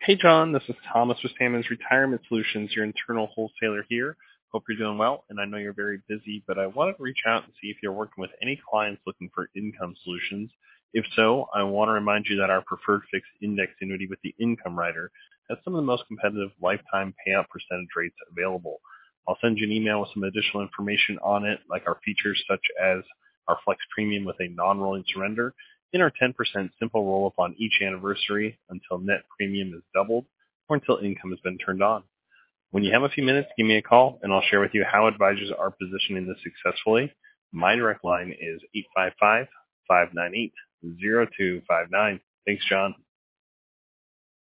Hey, John, this is Thomas with Salmon's Retirement Solutions, your internal wholesaler here. Hope you're doing well, and I know you're very busy, but I wanted to reach out and see if you're working with any clients looking for income solutions. If so, I want to remind you that our preferred fixed index annuity with the income rider has some of the most competitive lifetime payout percentage rates available. I'll send you an email with some additional information on it, like our features such as our flex premium with a non-rolling surrender, and our 10% simple roll-up on each anniversary until net premium is doubled or until income has been turned on. When you have a few minutes, give me a call, and I'll share with you how advisors are positioning this successfully. My direct line is 855-598-0259. Thanks, John.